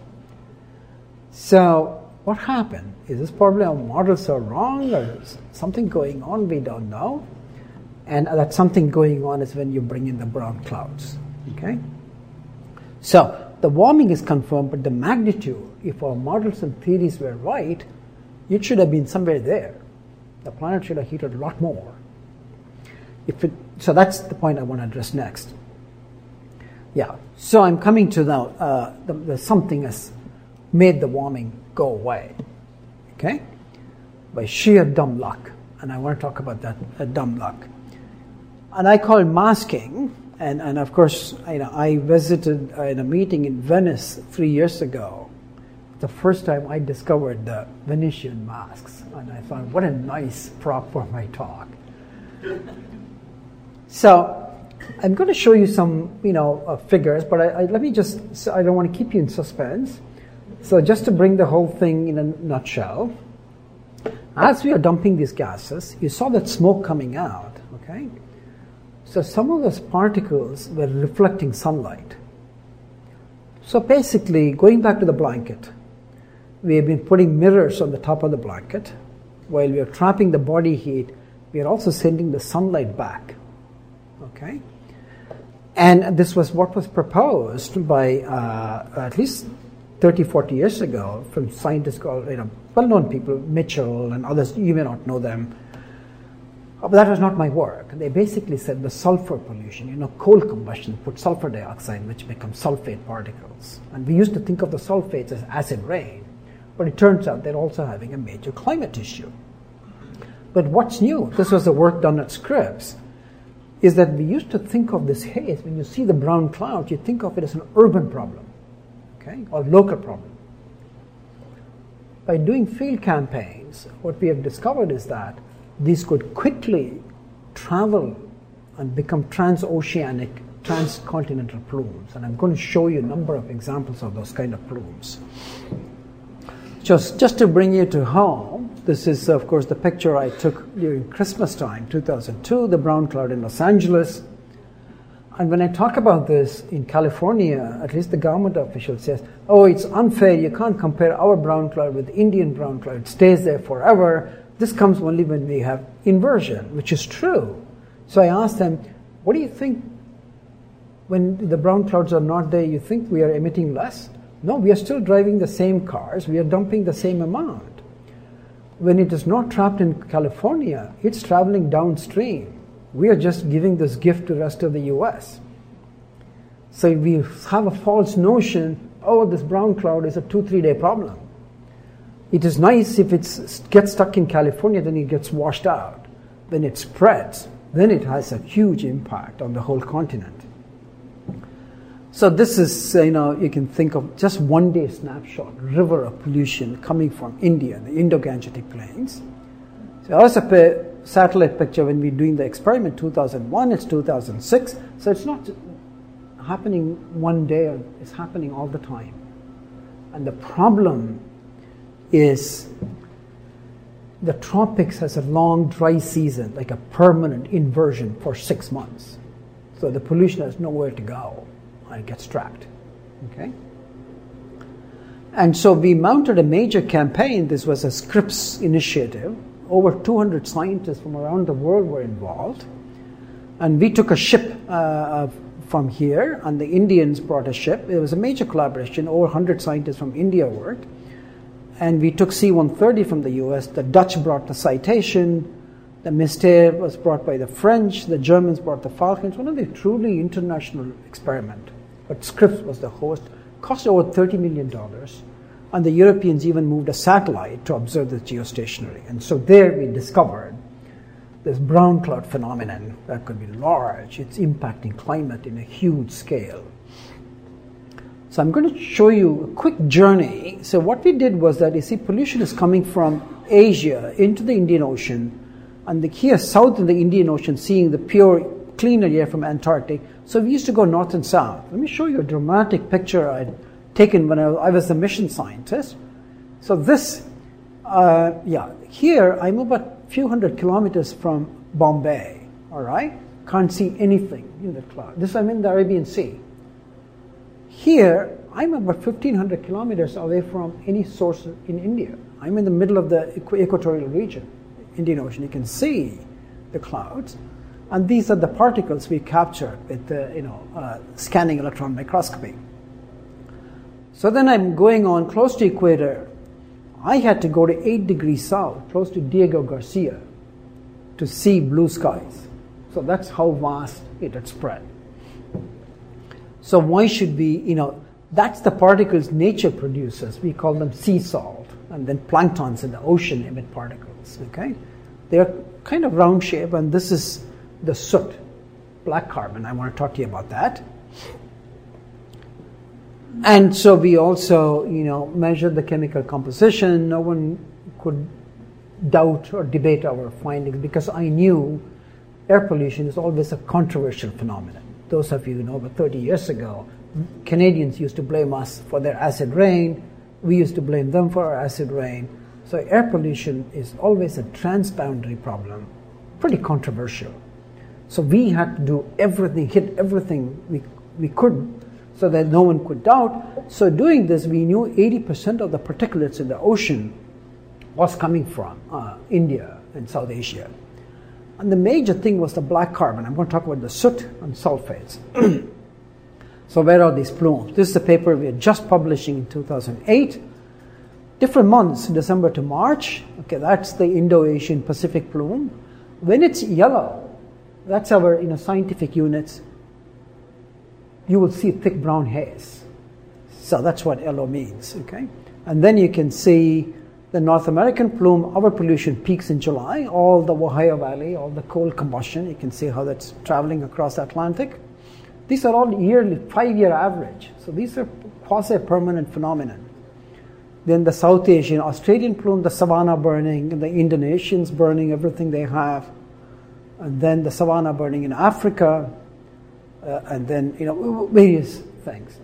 So what happened? Is this probably our models are wrong, or is something going on? We don't know. And that something going on is when you bring in the brown clouds. Okay. So the warming is confirmed, but the magnitude, if our models and theories were right, it should have been somewhere there. The planet should have heated a lot more. If it, so that's the point I want to address next. Yeah, so I'm coming to now, uh, the, the something has made the warming go away, okay, by sheer dumb luck. And I want to talk about that uh, dumb luck. And I call it masking. And, and of course, you know, I visited uh, in a meeting in Venice three years ago. The first time I discovered the Venetian masks. And I thought, what a nice prop for my talk. So I'm going to show you some, you know, uh, figures, but I, I, let me just, so I don't want to keep you in suspense. So just to bring the whole thing in a nutshell, as we are dumping these gases, you saw that smoke coming out, okay? So some of those particles were reflecting sunlight. So basically, going back to the blanket, we have been putting mirrors on the top of the blanket. While we are trapping the body heat, we are also sending the sunlight back, okay? And this was what was proposed by uh, at least thirty, forty years ago from scientists called, you know, well-known people, Mitchell and others, you may not know them. But that was not my work. They basically said the sulfur pollution, you know, coal combustion put sulfur dioxide, which becomes sulfate particles. And we used to think of the sulfates as acid rain, but it turns out they're also having a major climate issue. But what's new, this was the work done at Scripps, is that we used to think of this haze, when you see the brown clouds, you think of it as an urban problem, okay, or local problem. By doing field campaigns, what we have discovered is that these could quickly travel and become transoceanic, transcontinental plumes. And I'm going to show you a number of examples of those kind of plumes. Just, just to bring you to home, this is, of course, the picture I took during Christmas time, two thousand two, the brown cloud in Los Angeles. And when I talk about this in California, at least the government official says, oh, it's unfair, you can't compare our brown cloud with the Indian brown cloud, it stays there forever. This comes only when we have inversion, which is true. So I asked them, what do you think when the brown clouds are not there, you think we are emitting less? No, we are still driving the same cars, we are dumping the same amount. When it is not trapped in California, it's traveling downstream. We are just giving this gift to the rest of the U S. So we have a false notion, oh, this brown cloud is a two, three day problem. It is nice if it gets stuck in California, then it gets washed out. When it spreads, then it has a huge impact on the whole continent. So this is, you know, you can think of just one day snapshot, river of pollution coming from India, the Indo-Gangetic Plains. So also a satellite picture when we're doing the experiment, two thousand one, it's two thousand six. So it's not happening one day, it's happening all the time. And the problem is the tropics has a long dry season, like a permanent inversion for six months. So the pollution has nowhere to go and it gets trapped. Okay? And so we mounted a major campaign. This was a Scripps initiative. Over two hundred scientists from around the world were involved. And we took a ship uh, from here, and the Indians brought a ship. It was a major collaboration. Over one hundred scientists from India worked. And we took C one thirty from the U S. The Dutch brought the Citation. The Mystère was brought by the French. The Germans brought the Falcon. It's one of the truly international experiment. But Scripps was the host. Cost over thirty million dollars. And the Europeans even moved a satellite to observe the geostationary. And so there we discovered this brown cloud phenomenon that could be large. It's impacting climate in a huge scale. So I'm going to show you a quick journey. So what we did was that, you see, pollution is coming from Asia into the Indian Ocean, and the, here south in the Indian Ocean, seeing the pure, cleaner air from Antarctic. So we used to go north and south. Let me show you a dramatic picture I'd taken when I was, I was a mission scientist. So this, uh, yeah, here I'm about a few hundred kilometers from Bombay, all right? Can't see anything in the cloud. This I'm in the Arabian Sea. Here, I'm about fifteen hundred kilometers away from any source in India. I'm in the middle of the equ- equatorial region, Indian Ocean. You can see the clouds. And these are the particles we captured with the, you know, uh, scanning electron microscopy. So then I'm going on close to equator. I had to go to eight degrees south, close to Diego Garcia, to see blue skies. So that's how vast it had spread. So why should we, you know, that's the particles nature produces. We call them sea salt. And then planktons in the ocean emit particles, okay? They're kind of round shape, and this is the soot, black carbon. I want to talk to you about that. And so we also, you know, measured the chemical composition. No one could doubt or debate our findings because I knew air pollution is always a controversial phenomenon. Those of you who know, about thirty years ago, Canadians used to blame us for their acid rain. We used to blame them for our acid rain. So air pollution is always a transboundary problem, pretty controversial. So we had to do everything, hit everything we, we could so that no one could doubt. So doing this, we knew eighty percent of the particulates in the ocean was coming from uh, India and South Asia. And the major thing was the black carbon. I'm going to talk about the soot and sulfates. So where are these plumes? This is the paper we are just publishing in two thousand eight. Different months, December to March. Okay, that's the Indo-Asian Pacific plume. When it's yellow, that's our, you know, scientific units, you will see thick brown haze. So that's what yellow means, okay? And then you can see the North American plume. Our pollution peaks in July, all the Ohio Valley, all the coal combustion. You can see how that's traveling across the Atlantic. These are all yearly, five-year average. So these are quasi-permanent phenomenon. Then the South Asian, Australian plume, the savanna burning, the Indonesians burning everything they have. And then the savanna burning in Africa. Uh, and then, you know, various things.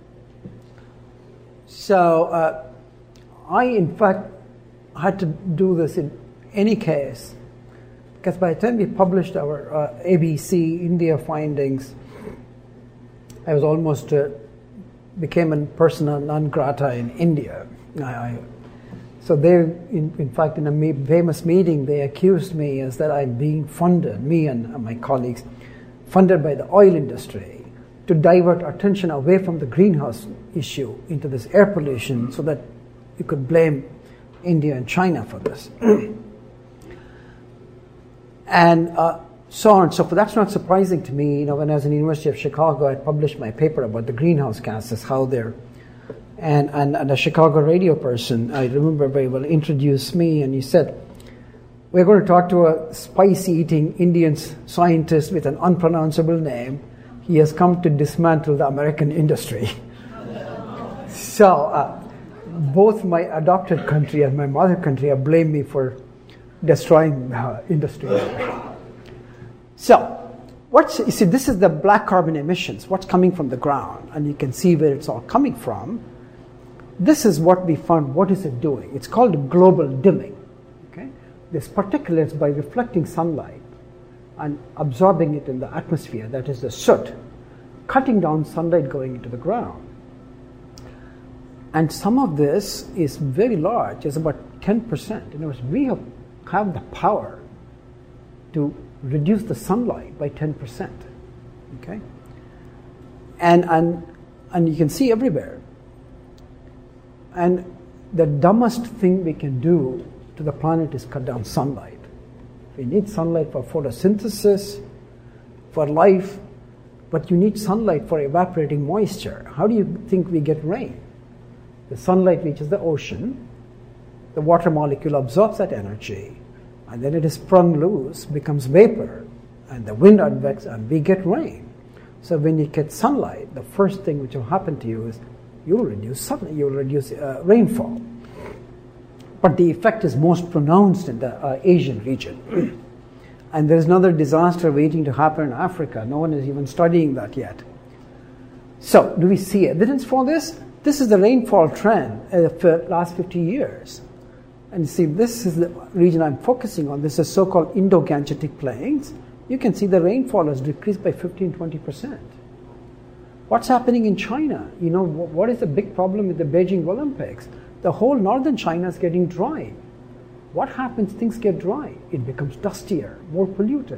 So uh, I, in fact, had to do this in any case, because by the time we published our uh, A B C India findings, I was almost uh, became a persona non grata in India. I, I, so they, in, in fact, in a me- famous meeting, they accused me as that I'm being funded, me and uh, my colleagues, funded by the oil industry to divert attention away from the greenhouse issue into this air pollution so that you could blame India and China for this. and uh, so on and so forth. That's not surprising to me. You know, when I was in the University of Chicago, I published my paper about the greenhouse gases, how they're, and, and, and a Chicago radio person, I remember very well, introduced me, and he said, we're going to talk to a spice-eating Indian scientist with an unpronounceable name. He has come to dismantle the American industry. so, uh, both my adopted country and my mother country have blamed me for destroying uh, industry. So, what's, you see, this is the black carbon emissions, what's coming from the ground, and you can see where it's all coming from. This is what we found. What is it doing? It's called global dimming. Okay, this particulates by reflecting sunlight and absorbing it in the atmosphere, that is the soot, cutting down sunlight going into the ground. And some of this is very large. It's about ten percent. In other words, we have, have the power to reduce the sunlight by ten percent. Okay? And, and, and you can see everywhere. And the dumbest thing we can do to the planet is cut down sunlight. We need sunlight for photosynthesis, for life, but you need sunlight for evaporating moisture. How do you think we get rain? The sunlight reaches the ocean, the water molecule absorbs that energy, and then it is sprung loose, becomes vapor, and the wind advex, and we get rain. So when you get sunlight, the first thing which will happen to you is you'll reduce sun, you'll reduce uh, rainfall. But the effect is most pronounced in the uh, Asian region. And there's another disaster waiting to happen in Africa. No one is even studying that yet. So, do we see evidence for this? This is the rainfall trend uh, for the last fifty years. And you see, this is the region I'm focusing on. This is so-called Indo-Gangetic Plains. You can see the rainfall has decreased by fifteen to twenty percent. What's happening in China? You know, what is the big problem with the Beijing Olympics? The whole northern China is getting dry. What happens? Things get dry. It becomes dustier, more polluted.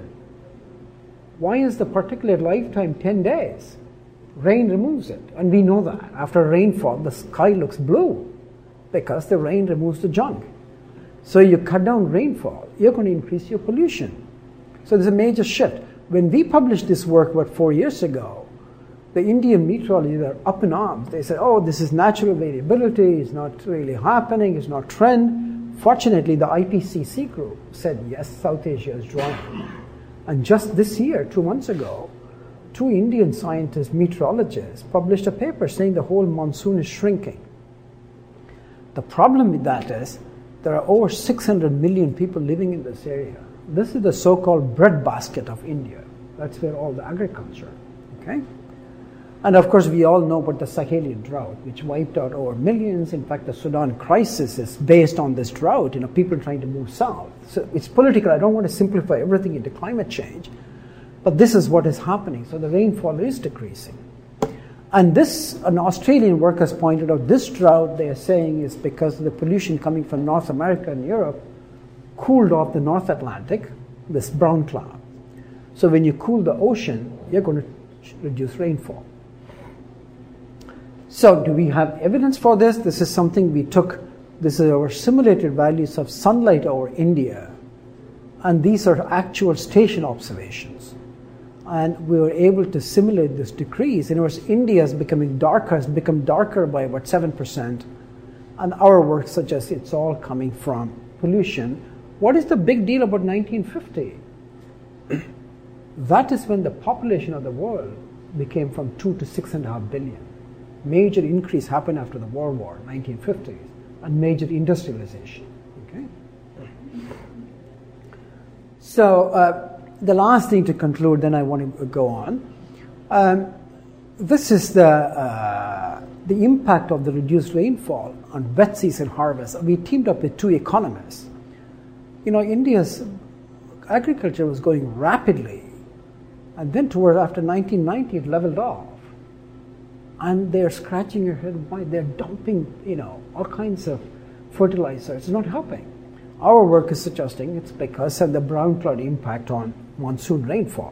Why is the particulate lifetime ten days? Rain removes it. And we know that. After rainfall, the sky looks blue because the rain removes the junk. So you cut down rainfall, you're going to increase your pollution. So there's a major shift. When we published this work about four years ago, the Indian meteorologists are up in arms. They said, oh, this is natural variability, it's not really happening, it's not trend. Fortunately, the I P C C group said, yes, South Asia is drying. And just this year, two months ago, two Indian scientists, meteorologists, published a paper saying the whole monsoon is shrinking. The problem with that is there are over six hundred million people living in this area. This is the so-called breadbasket of India. That's where all the agriculture, okay? And of course, we all know about the Sahelian drought, which wiped out over millions. In fact, the Sudan crisis is based on this drought, you know, people trying to move south. So it's political. I don't want to simplify everything into climate change, but this is what is happening. So the rainfall is decreasing. And this, an Australian worker has pointed out, this drought, they are saying, is because of the pollution coming from North America and Europe cooled off the North Atlantic, this brown cloud. So when you cool the ocean, you're going to reduce rainfall. So do we have evidence for this? This is something we took. This is our simulated values of sunlight over India. And these are actual station observations. And we were able to simulate this decrease. In other words, India is becoming darker, has become darker by about seven percent. And our work suggests it's all coming from pollution. What is the big deal about nineteen fifty? That is when the population of the world became from two to six and a half billion. Major increase happened after the World War, nineteen fifties, and major industrialization. Okay. So uh, the last thing to conclude, then I want to go on. Um, this is the uh, the impact of the reduced rainfall on wet season harvest. We teamed up with two economists. You know, India's agriculture was going rapidly, and then towards after nineteen ninety, it leveled off. And they're scratching your head why they're dumping, you know, all kinds of fertilizer. It's not helping. Our work is suggesting it's because of the brown cloud impact on monsoon rainfall.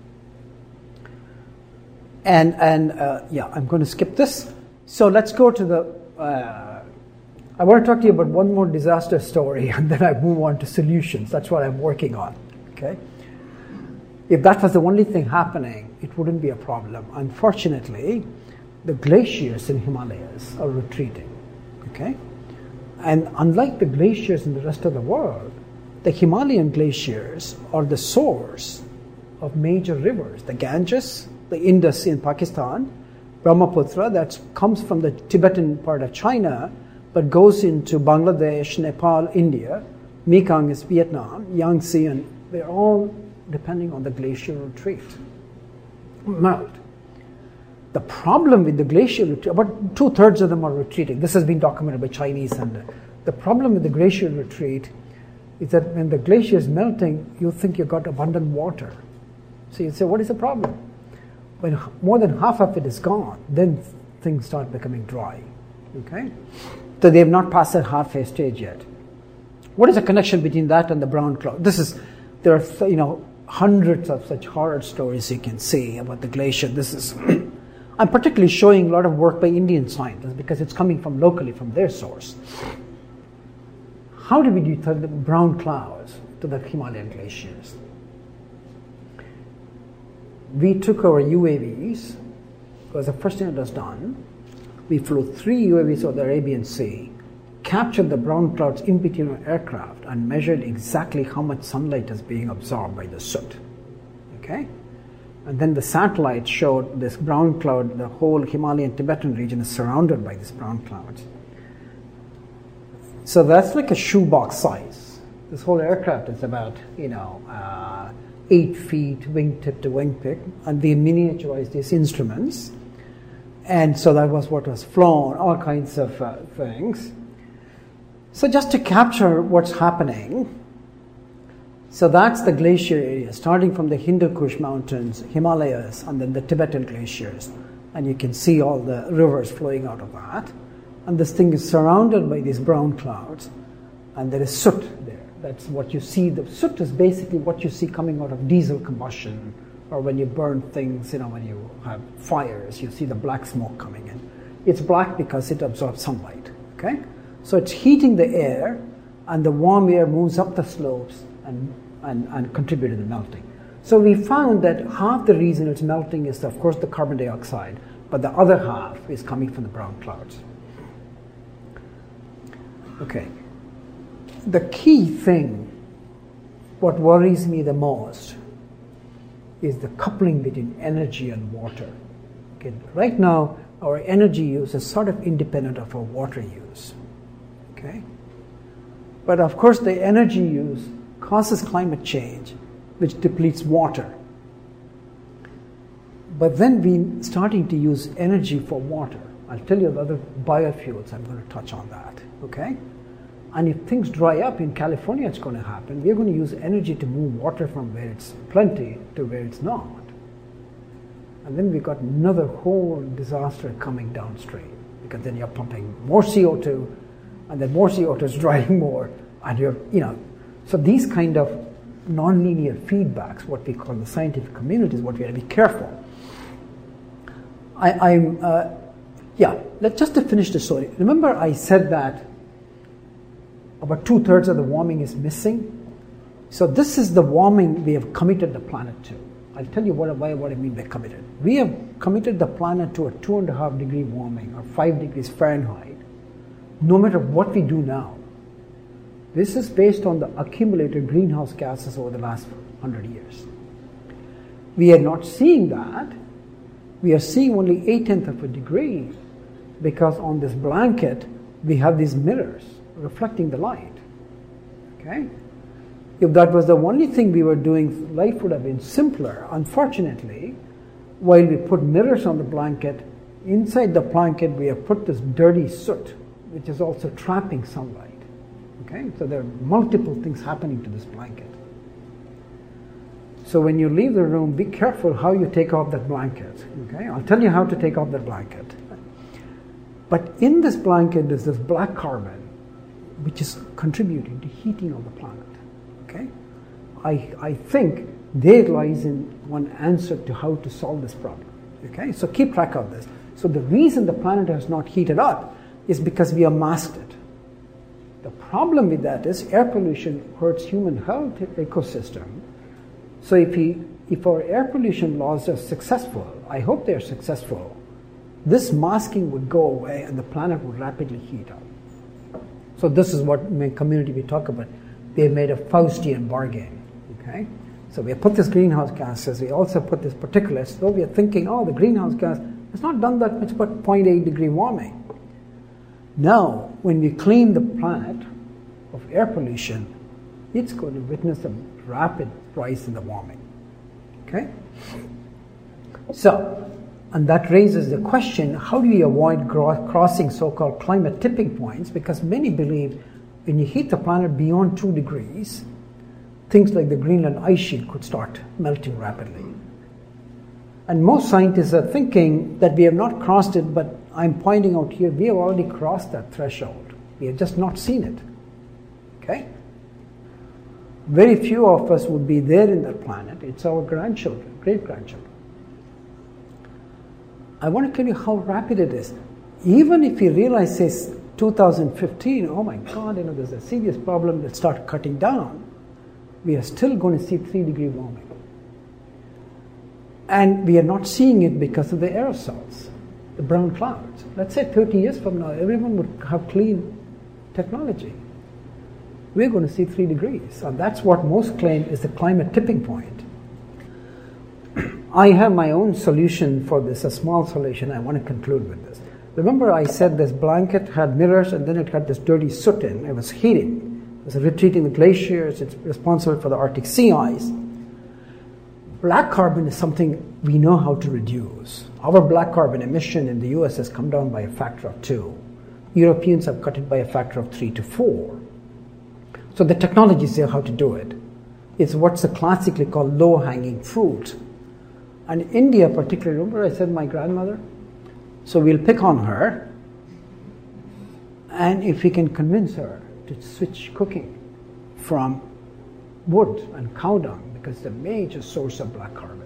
And and uh, yeah, I'm going to skip this. So let's go to the. Uh, I want to talk to you about one more disaster story, and then I move on to solutions. That's what I'm working on. Okay. If that was the only thing happening, it wouldn't be a problem. Unfortunately, the glaciers in Himalayas are retreating, okay? And unlike the glaciers in the rest of the world, the Himalayan glaciers are the source of major rivers. The Ganges, the Indus in Pakistan, Brahmaputra, that comes from the Tibetan part of China, but goes into Bangladesh, Nepal, India. Mekong is Vietnam, Yangtze, and they're all depending on the glacier retreat, melt. The problem with the glacier retreat, about two-thirds of them are retreating. This has been documented by Chinese. And the problem with the glacier retreat is that when the glacier is melting, you think you've got abundant water. So you say, what is the problem? When more than half of it is gone, then things start becoming dry. Okay? So they have not passed that halfway stage yet. What is the connection between that and the brown cloud? This is, there are, you know, hundreds of such horror stories you can see about the glacier. This is... I'm particularly showing a lot of work by Indian scientists because it's coming from locally, from their source. How do we detect the brown clouds? to the Himalayan glaciers. We took our U A Vs. It was the first thing that was done. We flew three U A Vs over the Arabian Sea, captured the brown clouds in between our aircraft, and measured exactly how much sunlight is being absorbed by the soot. Okay? And then the satellite showed this brown cloud, the whole Himalayan Tibetan region is surrounded by these brown clouds. So that's like a shoebox size. This whole aircraft is about, you know, uh, eight feet wingtip to wingtip, and we miniaturized these instruments. And so that was what was flown, all kinds of uh, things. So just to capture what's happening, so that's the glacier area, starting from the Hindu Kush Mountains, Himalayas, and then the Tibetan glaciers. And you can see all the rivers flowing out of that. And this thing is surrounded by these brown clouds, and there is soot there. That's what you see. The soot is basically what you see coming out of diesel combustion, or when you burn things, you know, when you have fires, you see the black smoke coming in. It's black because it absorbs sunlight, okay? So it's heating the air, and the warm air moves up the slopes and, and, and contributes to the melting. So we found that half the reason it's melting is, of course, the carbon dioxide, but the other half is coming from the brown clouds. Okay. The key thing, what worries me the most, is the coupling between energy and water. Okay. Right now, our energy use is sort of independent of our water use. Okay? But of course, the energy use causes climate change, which depletes water. But then we're starting to use energy for water. I'll tell you the other biofuels, I'm going to touch on that. Okay? And if things dry up in California, it's going to happen. We're going to use energy to move water from where it's plenty to where it's not. And then we've got another whole disaster coming downstream, because then you're pumping more C O two, and then more C O two is drying more, and you're, you know, so these kind of nonlinear feedbacks, what we call the scientific community, is what we have to be careful. I, I'm, uh, yeah, let's just to finish the story. Remember I said that about two-thirds of the warming is missing? So this is the warming we have committed the planet to. I'll tell you what, what, what I mean by committed. We have committed the planet to a two and a half degree warming, or five degrees Fahrenheit, no matter what we do now. This is based on the accumulated greenhouse gases over the last hundred years. We are not seeing that. We are seeing only eight-tenths of a degree, because on this blanket we have these mirrors reflecting the light. Okay? If that was the only thing we were doing, life would have been simpler. Unfortunately, while we put mirrors on the blanket, inside the blanket we have put this dirty soot, which is also trapping sunlight. Okay? So there are multiple things happening to this blanket. So when you leave the room, be careful how you take off that blanket. Okay? I'll tell you how to take off that blanket. But in this blanket is this black carbon, which is contributing to heating of the planet. Okay? I, I think there lies in one answer to how to solve this problem. Okay? So keep track of this. So the reason the planet has not heated up is because we have masked it. The problem with that is air pollution hurts human health ecosystem. So if, we, if our air pollution laws are successful, I hope they are successful, this masking would go away and the planet would rapidly heat up. So this is what in my community we talk about. They made a Faustian bargain. Okay? So we have put this greenhouse gases, we also put this particulates, so we are thinking, oh, the greenhouse gas has not done that much but zero point eight degree warming. Now, when we clean the planet of air pollution, it's going to witness a rapid rise in the warming. Okay? So, and that raises the question, how do you avoid gro- crossing so-called climate tipping points? Because many believe when you heat the planet beyond two degrees, things like the Greenland ice sheet could start melting rapidly. And most scientists are thinking that we have not crossed it, but I'm pointing out here, we have already crossed that threshold. We have just not seen it. Okay? Very few of us would be there in that planet. It's our grandchildren, great-grandchildren. I want to tell you how rapid it is. Even if you realize, say, two thousand fifteen, oh my God, you know, there's a serious problem, let's start cutting down. we are still going to see three degree warming. And we are not seeing it because of the aerosols, the brown clouds. Let's say thirty years from now, everyone would have clean technology. We're going to see three degrees. And that's what most claim is the climate tipping point. I have my own solution for this, a small solution. I want to conclude with this. Remember I said this blanket had mirrors and then it had this dirty soot in. It was heating. It was retreating the glaciers. It's responsible for the Arctic sea ice. Black carbon is something we know how to reduce. Our black carbon emission in the U S has come down by a factor of two. Europeans have cut it by a factor of three to four. So the technology is there how to do it. It's what's classically called low-hanging fruit. And India particularly, remember I said my grandmother? So we'll pick on her, and if we can convince her to switch cooking from wood and cow dung, because it's a major source of black carbon.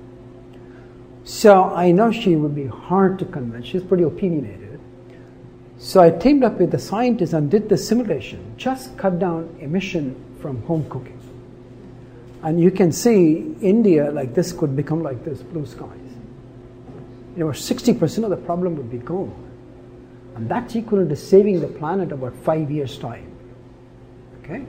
So I know she would be hard to convince. She's pretty opinionated. So I teamed up with the scientists and did the simulation, just cut down emission from home cooking. And you can see India like this could become like this, blue skies. You know, sixty percent of the problem would be gone. And that's equivalent to saving the planet about five years' time. Okay?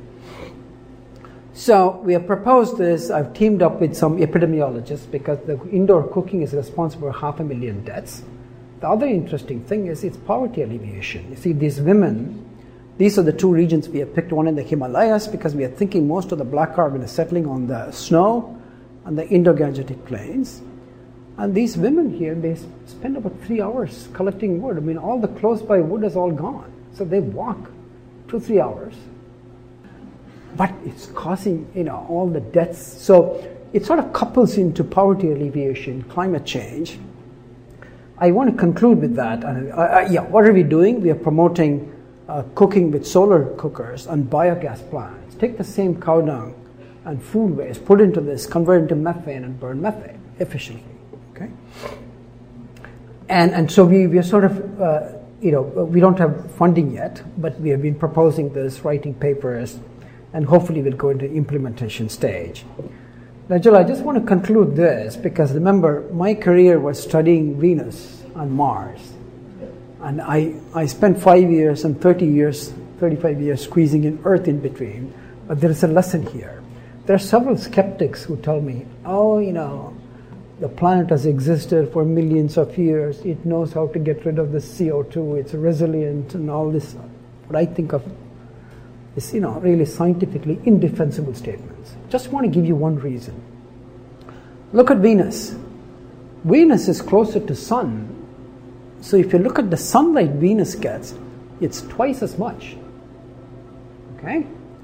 So we have proposed this. I've teamed up with some epidemiologists because the indoor cooking is responsible for half a million deaths. The other interesting thing is it's poverty alleviation. You see, these women, these are the two regions we have picked, one in the Himalayas because we are thinking most of the black carbon is settling on the snow and the Indo-Gangetic plains. And these women here, they spend about three hours collecting wood. I mean, all the close-by wood is all gone. So they walk two, three hours. But it's causing, you know, all the deaths. So it sort of couples into poverty alleviation, climate change. I want to conclude with that. And uh, uh, yeah, what are we doing? We are promoting uh, cooking with solar cookers and biogas plants. Take the same cow dung and food waste, put into this, convert into methane and burn methane efficiently. Okay? And and so we, we are sort of, uh, you know, we don't have funding yet, but we have been proposing this, writing papers, and hopefully we'll go into implementation stage. Now, Jill, I just want to conclude this because remember, my career was studying Venus and Mars. And I, I spent five years and thirty years, thirty-five years squeezing in Earth in between. But there is a lesson here. There are several skeptics who tell me, oh, you know, the planet has existed for millions of years. It knows how to get rid of the C O two. It's resilient and all this. What I think of is, you know, really scientifically indefensible statements. Just want to give you one reason. Look at Venus. Venus is closer to Sun. So if you look at the sunlight Venus gets, it's twice as much. Okay?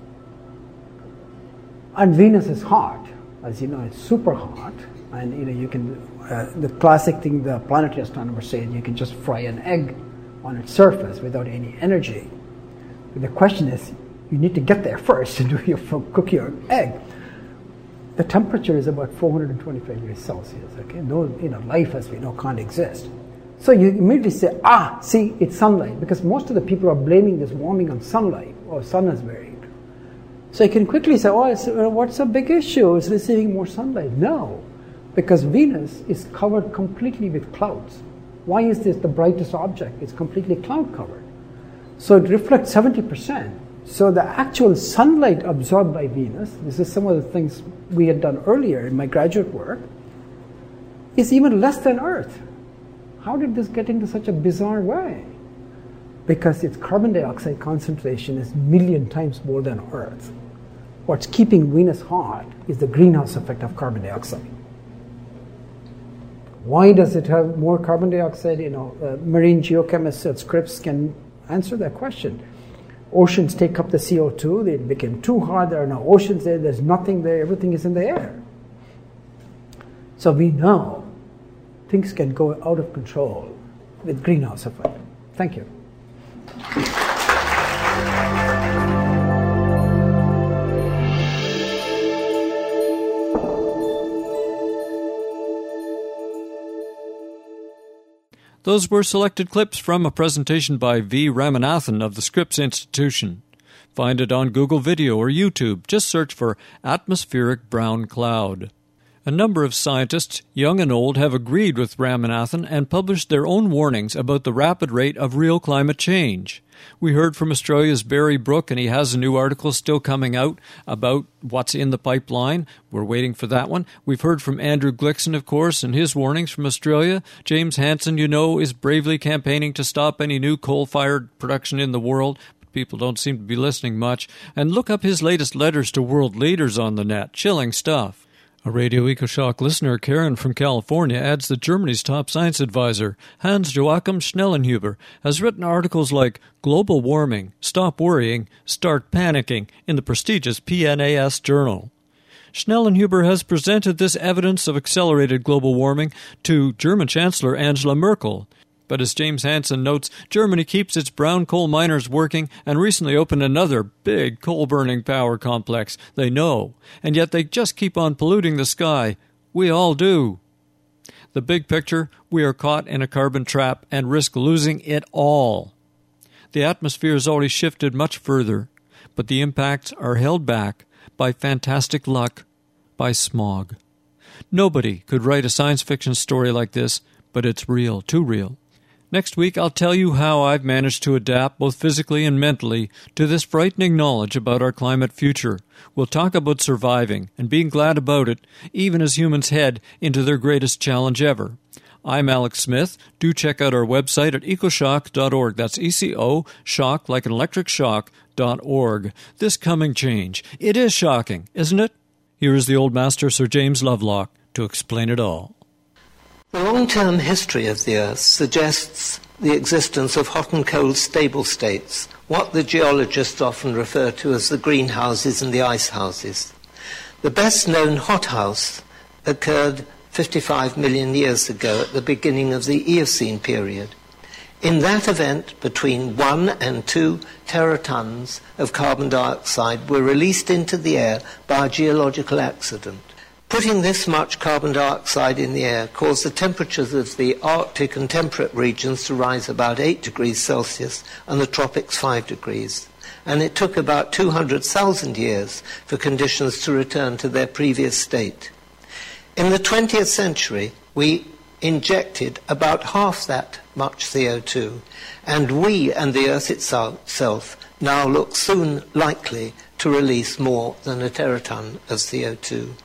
And Venus is hot. As you know, it's super hot. And you know, you can, uh, the classic thing the planetary astronomers say, you can just fry an egg on its surface without any energy. But the question is, you need to get there first to do your cook your egg. The temperature is about four hundred twenty-five degrees Celsius. Okay, no, you know, life as we know can't exist. So you immediately say, ah, see, it's sunlight, because most of the people are blaming this warming on sunlight, or sun is very. So you can quickly say, oh, it's, uh, what's the big issue? It's receiving more sunlight. No, because Venus is covered completely with clouds. Why is this the brightest object? It's completely cloud covered. So it reflects seventy percent. So the actual sunlight absorbed by Venus, this is some of the things we had done earlier in my graduate work, is even less than Earth. How did this get into such a bizarre way? Because its carbon dioxide concentration is a million times more than Earth. What's keeping Venus hot is the greenhouse effect of carbon dioxide. Why does it have more carbon dioxide? You know, uh, marine geochemists at Scripps can answer that question. Oceans take up the C O two, they became too hot, there are no oceans there, there's nothing there, everything is in the air. So we know things can go out of control with greenhouse effect. Thank you. Those were selected clips from a presentation by V. Ramanathan of the Scripps Institution. Find it on Google Video or YouTube. Just search for atmospheric brown cloud. A number of scientists, young and old, have agreed with Ramanathan and published their own warnings about the rapid rate of real climate change. We heard from Australia's Barry Brook, and he has a new article still coming out about what's in the pipeline. We're waiting for that one. We've heard from Andrew Glickson, of course, and his warnings from Australia. James Hansen, you know, is bravely campaigning to stop any new coal-fired production in the world. People don't seem to be listening much. And look up his latest letters to world leaders on the net. Chilling stuff. A Radio EcoShock listener, Karen from California, adds that Germany's top science advisor, Hans-Joachim Schnellenhuber, has written articles like Global Warming, Stop Worrying, Start Panicking in the prestigious P N A S journal. Schnellenhuber has presented this evidence of accelerated global warming to German Chancellor Angela Merkel. But as James Hansen notes, Germany keeps its brown coal miners working and recently opened another big coal-burning power complex. They know, and yet they just keep on polluting the sky. We all do. The big picture, we are caught in a carbon trap and risk losing it all. The atmosphere has already shifted much further, but the impacts are held back by fantastic luck, by smog. Nobody could write a science fiction story like this, but it's real, too real. Next week, I'll tell you how I've managed to adapt both physically and mentally to this frightening knowledge about our climate future. We'll talk about surviving and being glad about it, even as humans head into their greatest challenge ever. I'm Alex Smith. Do check out our website at ecoshock dot org. That's E C O, shock, like an electric shock, dot org. This coming change. It is shocking, isn't it? Here is the old master, Sir James Lovelock, to explain it all. The long-term history of the Earth suggests the existence of hot and cold stable states, what the geologists often refer to as the greenhouses and the ice houses. The best-known hothouse occurred fifty-five million years ago at the beginning of the Eocene period. In that event, between one and two teratons of carbon dioxide were released into the air by a geological accident. Putting this much carbon dioxide in the air caused the temperatures of the Arctic and temperate regions to rise about eight degrees Celsius and the tropics five degrees. And it took about two hundred thousand years for conditions to return to their previous state. In the twentieth century, we injected about half that much C O two, and we and the Earth itself now look soon likely to release more than a teraton of C O two.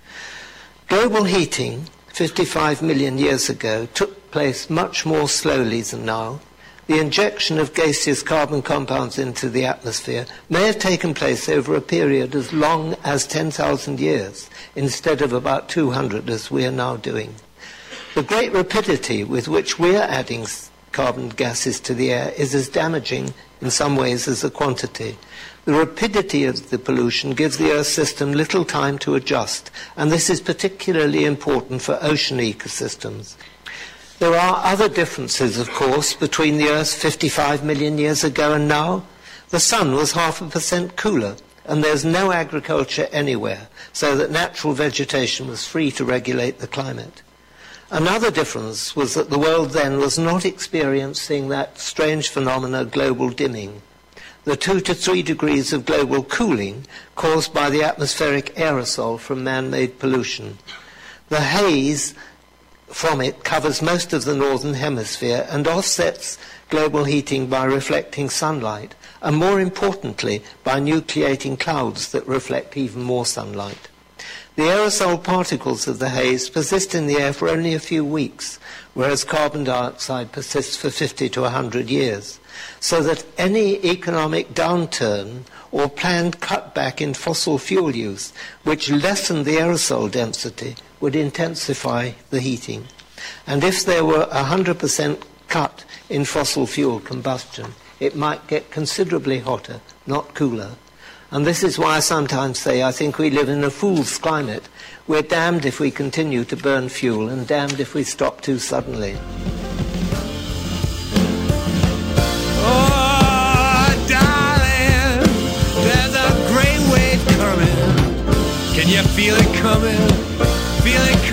Global heating, fifty-five million years ago, took place much more slowly than now. The injection of gaseous carbon compounds into the atmosphere may have taken place over a period as long as ten thousand years, instead of about two hundred as we are now doing. The great rapidity with which we are adding carbon gases to the air is as damaging in some ways as the quantity. The rapidity of the pollution gives the Earth system little time to adjust, and this is particularly important for ocean ecosystems. There are other differences, of course, between the Earth fifty-five million years ago and now. The sun was half a percent cooler, and there's no agriculture anywhere, so that natural vegetation was free to regulate the climate. Another difference was that the world then was not experiencing that strange phenomenon, global dimming. The two to three degrees of global cooling caused by the atmospheric aerosol from man-made pollution. The haze from it covers most of the northern hemisphere and offsets global heating by reflecting sunlight, and more importantly, by nucleating clouds that reflect even more sunlight. The aerosol particles of the haze persist in the air for only a few weeks, whereas carbon dioxide persists for fifty to one hundred years. So that any economic downturn or planned cutback in fossil fuel use, which lessened the aerosol density, would intensify the heating. And if there were a one hundred percent cut in fossil fuel combustion, it might get considerably hotter, not cooler. And this is why I sometimes say I think we live in a fool's climate. We're damned if we continue to burn fuel and damned if we stop too suddenly. Can you feel it coming? Feel it